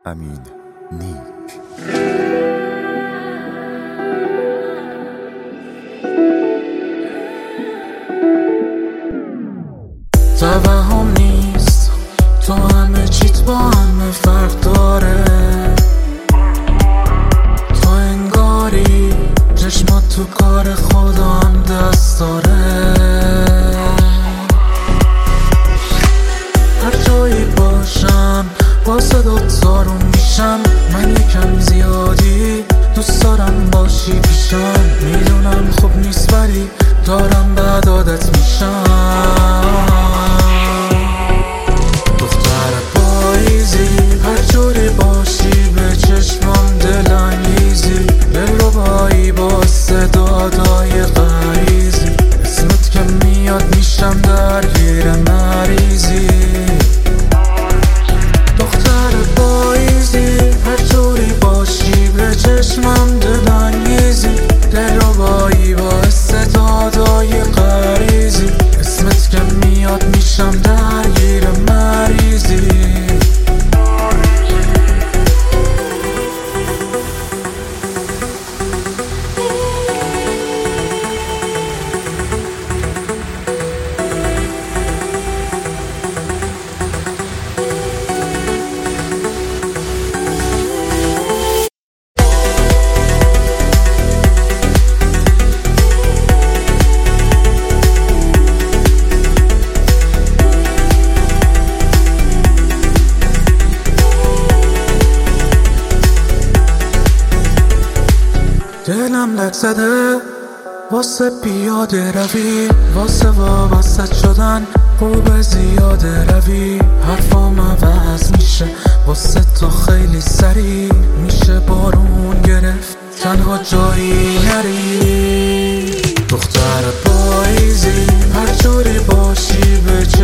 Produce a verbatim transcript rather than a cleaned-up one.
همین نیک. توهم نیست تو همه چیت با همه فرق داره، تو انگاری چشمات تو کار خدا هم دست داره. هر جایی باشم با صدات زارون میشم، من یکم زیادی دوست دارم باشی پیشم. میدونم خوب نیست ولی دارم بعد عادت میشم. دختر پاییزی هر جوری باشی به چشمم دلانگیزی، دلربایی با صدادای غریزی، اسمت که میاد میشم درگیر مریضی. دختر پاییزی هر جوری باشی به چشمم دلانگیزی، دلربایی با صدادای غریزی، اسمت که میاد میشم درگیر مریضی. دلم لک زده واسه پیاده روی، واسه وابسته شدن خوب زیاده روی. حرفام عوض میشه واسه تو خیلی سریع، میشه بارون گرفت تنها جایی نری. دختر پاییزی هر جوری باشی به